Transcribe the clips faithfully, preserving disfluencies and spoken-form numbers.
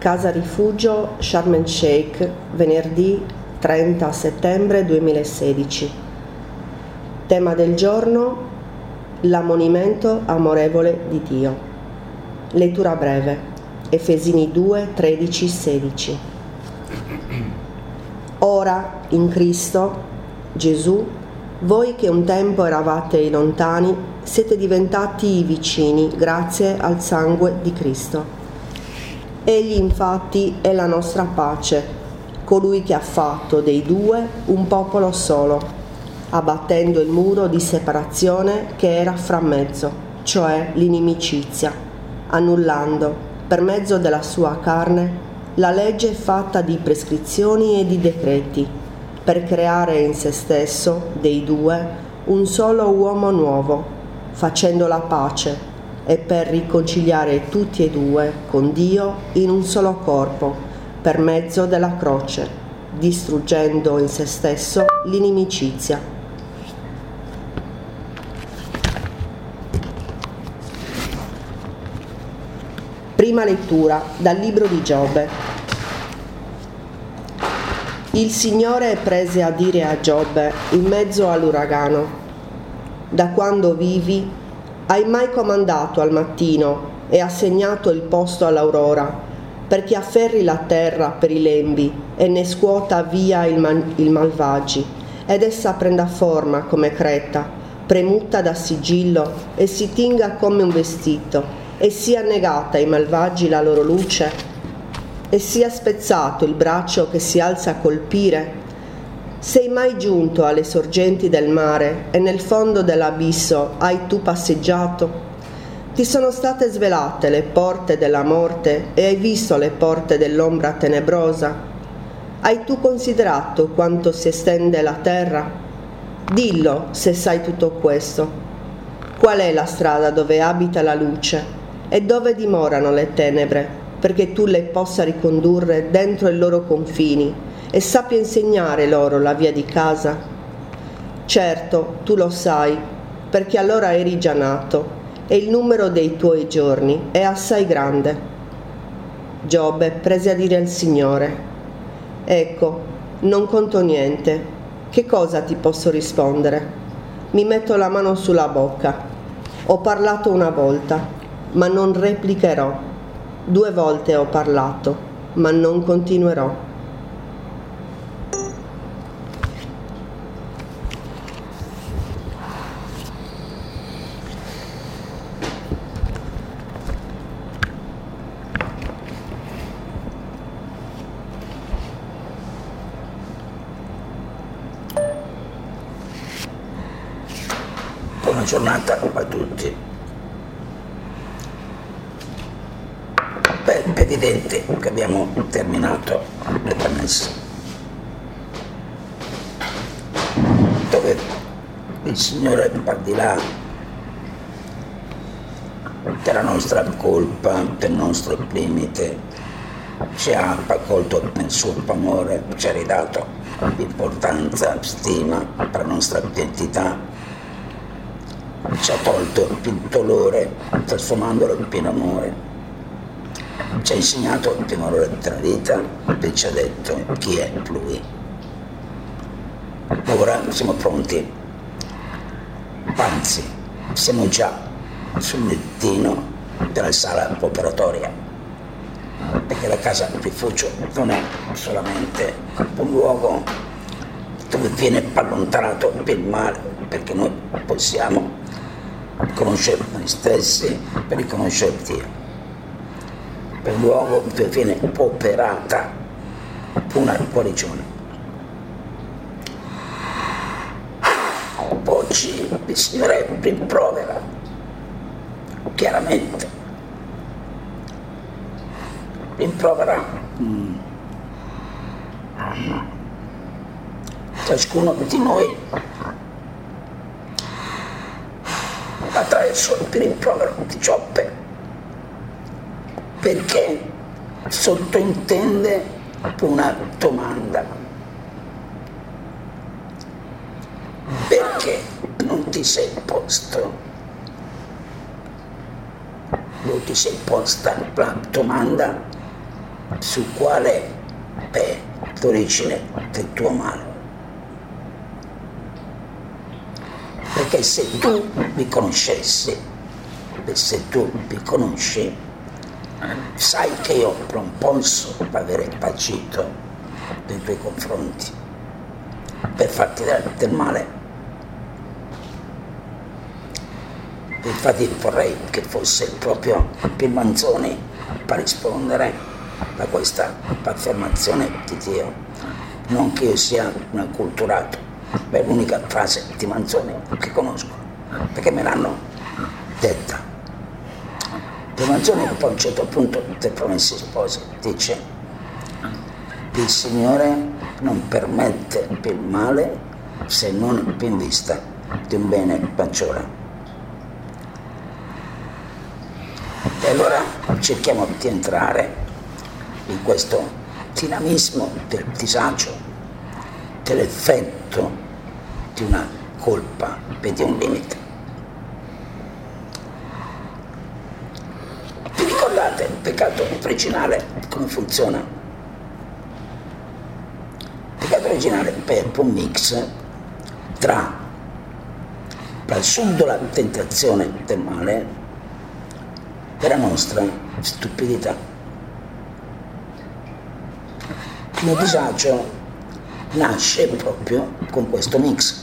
Casa Rifugio Sharm el Sheikh, venerdì trenta settembre duemilasedici. Tema del giorno: l'ammonimento amorevole di Dio. Lettura breve: Efesini due, tredici, sedici. Ora in Cristo Gesù, voi che un tempo eravate lontani, siete diventati vicini grazie al sangue di Cristo. Egli infatti è la nostra pace, colui che ha fatto dei due un popolo solo, abbattendo il muro di separazione che era fra mezzo, cioè l'inimicizia, annullando, per mezzo della sua carne, la legge fatta di prescrizioni e di decreti, per creare in se stesso, dei due, un solo uomo nuovo, facendo la pace, e per riconciliare tutti e due con Dio in un solo corpo, per mezzo della croce, distruggendo in se stesso l'inimicizia. Prima lettura dal libro di Giobbe. Il Signore prese a dire a Giobbe in mezzo all'uragano: da quando vivi, hai mai comandato al mattino e assegnato il posto all'aurora, perché afferri la terra per i lembi e ne scuota via il, man- il malvagi, ed essa prenda forma come creta, premuta da sigillo, e si tinga come un vestito, e sia negata ai malvagi la loro luce, e sia spezzato il braccio che si alza a colpire? Sei mai giunto alle sorgenti del mare e nel fondo dell'abisso hai tu passeggiato? Ti sono state svelate le porte della morte e hai visto le porte dell'ombra tenebrosa? Hai tu considerato quanto si estende la terra? Dillo se sai tutto questo. Qual è la strada dove abita la luce e dove dimorano le tenebre, perché tu le possa ricondurre dentro i loro confini e sappia insegnare loro la via di casa? Certo, tu lo sai, perché allora eri già nato, e il numero dei tuoi giorni è assai grande. Giobbe prese a dire al Signore: ecco, non conto niente, che cosa ti posso rispondere? Mi metto la mano sulla bocca. Ho parlato una volta, ma non replicherò. Due volte ho parlato, ma non continuerò. Buona giornata a tutti. Beh, è evidente che abbiamo terminato le premesse, dove il Signore, al di là della nostra colpa, del nostro limite, ci ha accolto nel suo amore, ci ha ridato importanza, stima per la nostra identità, ci ha tolto il dolore trasformandolo in pieno amore, ci ha insegnato il pieno amore della vita e ci ha detto chi è Lui. Ora siamo pronti, anzi siamo già sul lettino della sala operatoria, perché la casa rifugio non è solamente un luogo dove viene allontanato il male, perché noi possiamo conoscere noi stessi per riconoscere Dio. Per un luogo dove viene operata una guarigione. Oggi il Signore rimprovera chiaramente, rimprovera mm. ciascuno di noi attraverso il rimprovero di Giobbe, perché sottointende una domanda: perché non ti sei posto, non ti sei posta la domanda su quale è l'origine del tuo male. Perché se tu mi conoscessi, se tu mi conosci, sai che io non posso avere agito nei tuoi confronti per farti del male. Infatti vorrei che fosse proprio Manzoni per rispondere a questa affermazione di Dio, non che io sia un acculturato. Beh, è l'unica frase di Manzoni che conosco, perché me l'hanno detta. Di Manzoni poi a un certo punto dei Promessi Sposi dice: il Signore non permette il male se non in vista di un bene maggiore. E allora cerchiamo di entrare in questo dinamismo del disagio, dell'effetto di una colpa e di un limite. Vi ricordate il peccato originale come funziona? Il peccato originale è un mix tra la subdola tentazione del male e la nostra stupidità. Il disagio nasce proprio con questo mix.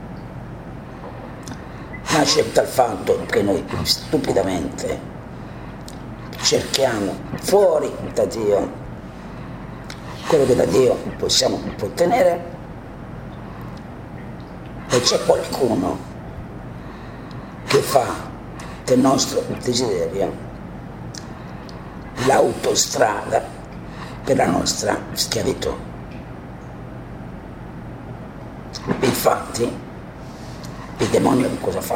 Nasce dal fatto che noi stupidamente cerchiamo fuori da Dio quello che da Dio possiamo ottenere, e c'è qualcuno che fa del nostro desiderio l'autostrada per la nostra schiavitù. Infatti il demonio cosa fa?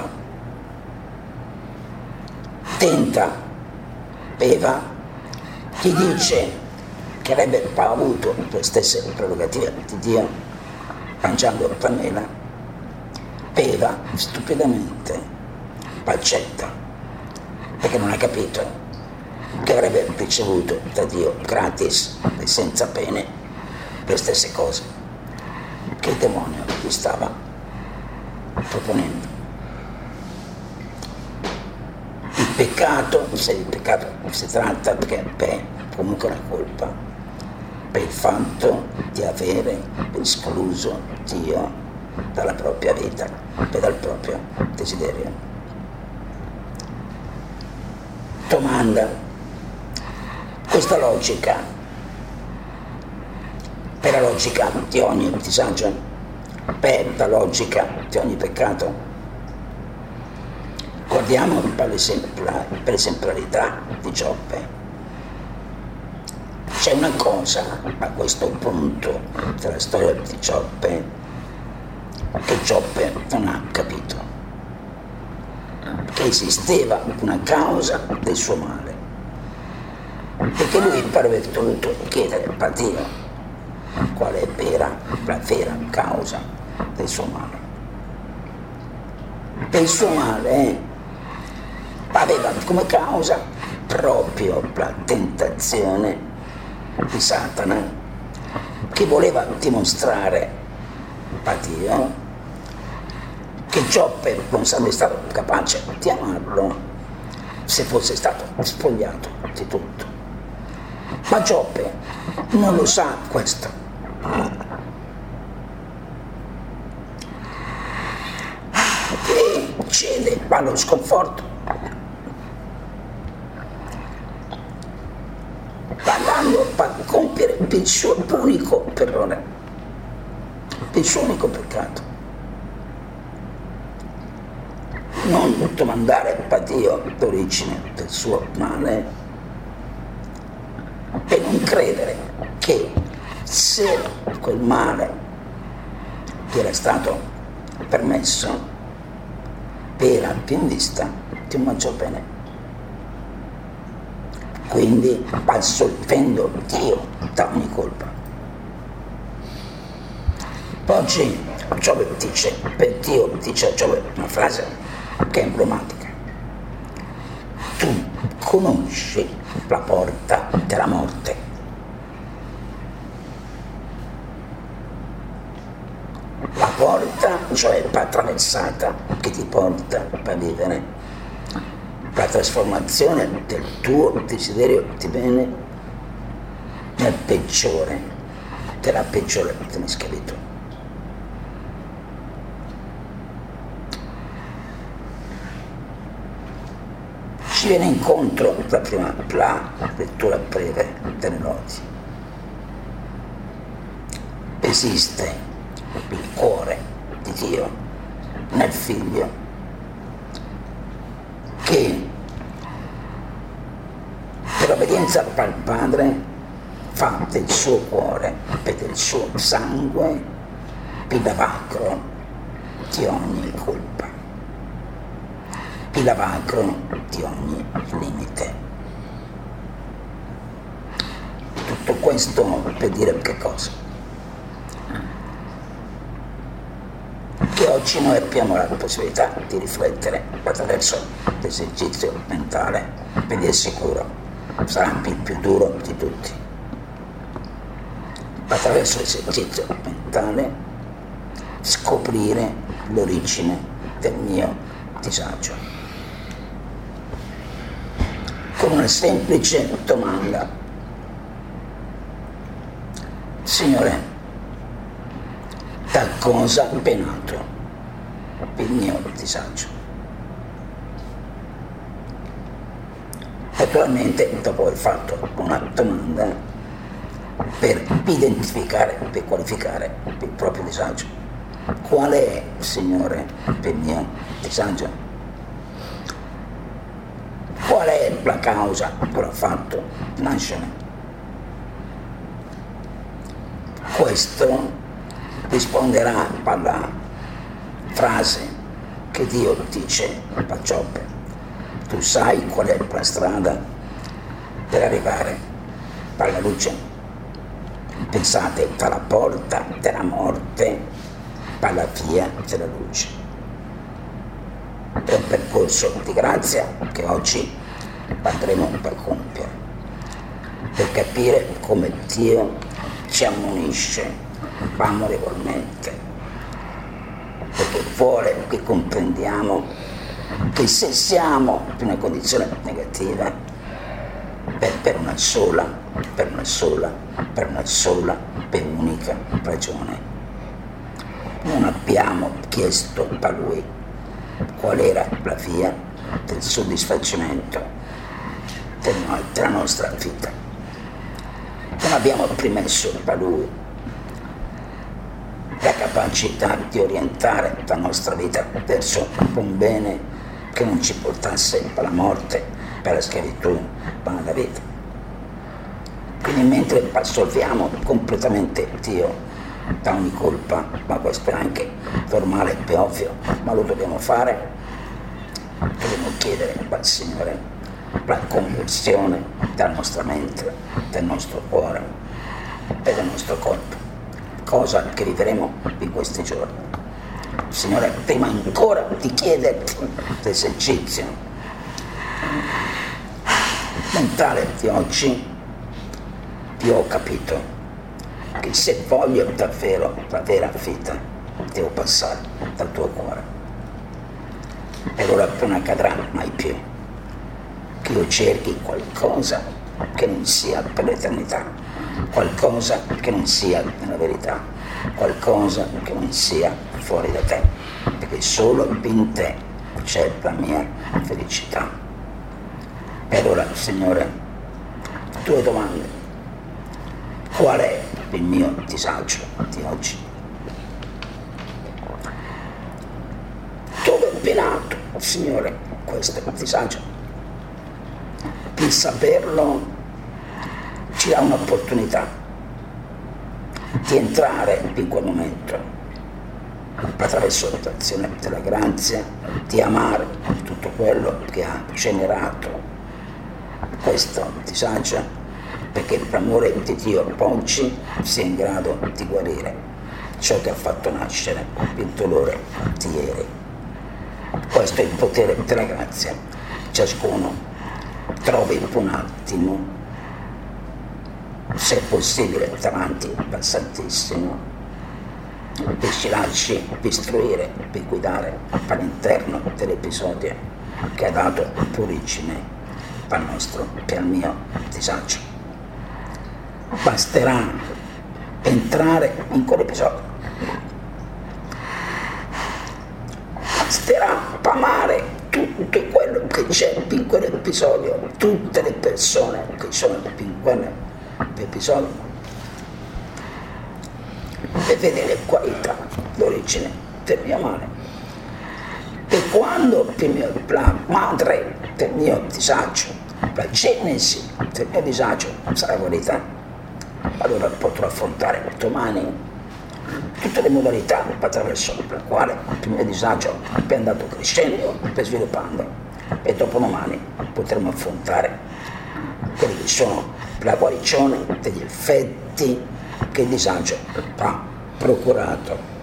Tenta Eva, ti dice che avrebbe avuto le stesse prerogative di Dio mangiando la mela. Eva stupidamente accetta, perché non ha capito che avrebbe ricevuto da Dio gratis e senza pene le stesse cose che il demonio gli stava proponendo. Il peccato, se il peccato si tratta, perché è comunque una colpa per il fatto di avere escluso Dio dalla propria vita e dal proprio desiderio. Domanda: questa logica è la logica di ogni disagio, è la logica di ogni peccato. Guardiamo per l'esemplarità di Giobbe. C'è una cosa a questo punto della storia di Giobbe che Giobbe non ha capito, che esisteva una causa del suo male, perché lui avrebbe dovuto chiedere a Dio qual è vera, la vera causa del suo male. E il suo male aveva come causa proprio la tentazione di Satana, che voleva dimostrare a Dio che Giobbe non sarebbe stato capace di amarlo se fosse stato spogliato di tutto. Ma Giobbe non lo sa questo. E cede allo sconforto, andando a compiere il suo unico errore, il suo unico peccato. Non domandare a Dio l'origine del suo male e non credere che se quel male che era stato permesso era più in vista di un maggior bene. Quindi assolvendo Dio da ogni colpa. Oggi Giobbe dice, per Dio dice a Giobbe una frase che è emblematica: tu conosci la porta della morte porta, cioè attraversata, che ti porta a vivere la trasformazione del tuo desiderio di bene nel peggiore, della peggiore della schiavitù. Ci viene incontro la prima la lettura breve delle noti. Esiste il cuore di Dio nel Figlio che per obbedienza al Padre fa del suo cuore e del suo sangue il lavacro di ogni colpa, il lavacro di ogni limite. Tutto questo per dire che cosa? Che oggi noi abbiamo la possibilità di riflettere attraverso l'esercizio mentale, ve di sicuro sarà il più duro di tutti. Attraverso l'esercizio mentale scoprire l'origine del mio disagio. Con una semplice domanda: Signore, da cosa è nato il mio disagio? Naturalmente, dopo aver fatto una domanda per identificare, per qualificare il proprio disagio, qual è, Signore, il mio disagio? Qual è la causa che l'ha fatto nascere? Questo risponderà alla frase che Dio dice a Giobbe: tu sai qual è la strada per arrivare alla luce? Pensate, dalla porta della morte alla via della luce. È un percorso di grazia che oggi andremo a compiere per capire come Dio ci ammonisce amorevolmente, perché vuole che comprendiamo che se siamo in una condizione negativa è per una sola, per una sola, per una sola, per un'unica ragione. Non abbiamo chiesto a Lui qual era la via del soddisfacimento della nostra vita. Non abbiamo permesso a Lui la capacità di orientare la nostra vita verso un bene che non ci portasse alla morte, per la schiavitù, ma alla vita. Quindi mentre assolviamo completamente Dio da ogni colpa, ma questo è anche normale e ovvio, ma lo dobbiamo fare, dobbiamo chiedere al Signore la conversione della nostra mente, del nostro cuore e del nostro corpo, cosa che vivremo in questi giorni. Signore, prima ancora di chiederti l'esercizio mentale di oggi, io ho capito che se voglio davvero la vera vita devo passare dal tuo cuore, e allora non accadrà mai più che io cerchi qualcosa che non sia per l'eternità, qualcosa che non sia nella verità, qualcosa che non sia fuori da te, perché solo in te c'è la mia felicità. E allora, Signore, due domande: qual è il mio disagio di oggi? Dove è nato, Signore, questo disagio? Il saperlo ci dà un'opportunità di entrare in quel momento attraverso l'azione della grazia, di amare tutto quello che ha generato questo disagio, perché l'amore di Dio oggi sia in grado di guarire ciò che ha fatto nascere il dolore di ieri. Questo è il potere della grazia. Ciascuno trovi un attimo, se è possibile, davanti al Santissimo, vi si lasci istruire, vi guidare all'interno dell'episodio che ha dato origine al nostro e al mio disagio. Basterà entrare in quell'episodio, basterà amare tutto quello che c'è in quell'episodio, tutte le persone che sono in quell'episodio, e vedere le qualità, l'origine del mio male. E quando il mio, la madre del mio disagio, la genesi del mio disagio sarà verità, allora potrò affrontare domani tutte le modalità attraverso le quali il mio disagio è andato crescendo e sviluppando, e dopodomani potremo affrontare quelli che sono la guarigione degli effetti che il disagio ha procurato